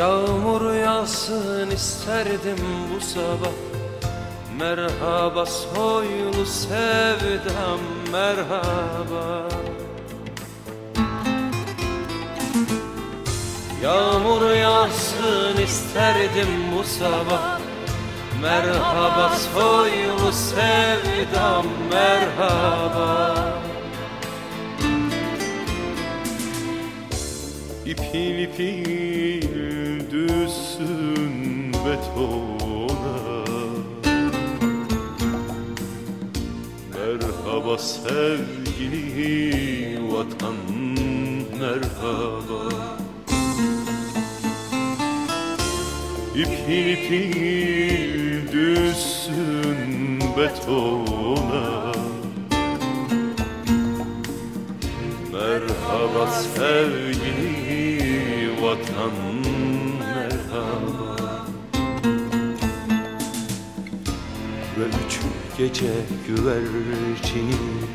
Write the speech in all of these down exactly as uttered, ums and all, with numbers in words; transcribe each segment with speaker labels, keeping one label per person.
Speaker 1: Yağmur yağsın isterdim bu sabah. Merhaba soylu sevdam, merhaba. Yağmur yağsın isterdim bu sabah. Merhaba soylu sevdam, merhaba.
Speaker 2: İpil ipil düşsün betona. Merhaba sevgili vatan, merhaba. İpil ipil düşsün betona. Merhaba sevgili vatan, merhaba. Ve üç gece güvercini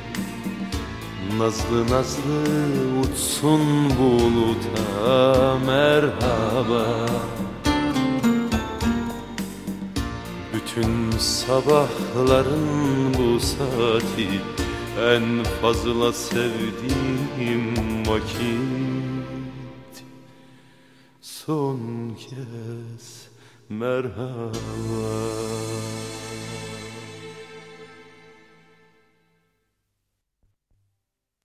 Speaker 2: nazlı nazlı uçsun buluta, merhaba. Bütün sabahların bu saati en fazla sevdiğim vakit. Son kez merhaba.